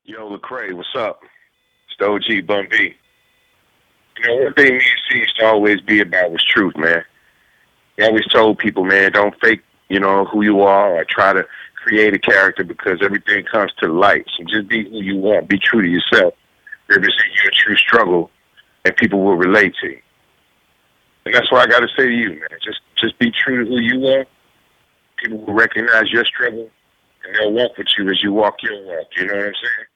Yo, Lecrae, what's up? It's the OG Bun B. One thing me and C used to always be about was truth, man. He always told people, man, don't fake, who you are or try to create a character because everything comes to light. So just be who you are. Be true to yourself. Represent your true struggle, and people will relate to you. And that's what I got to say to you, man. Just be true to who you are. People will recognize your struggle, and they'll walk with you as you walk your walk. You know what I'm saying?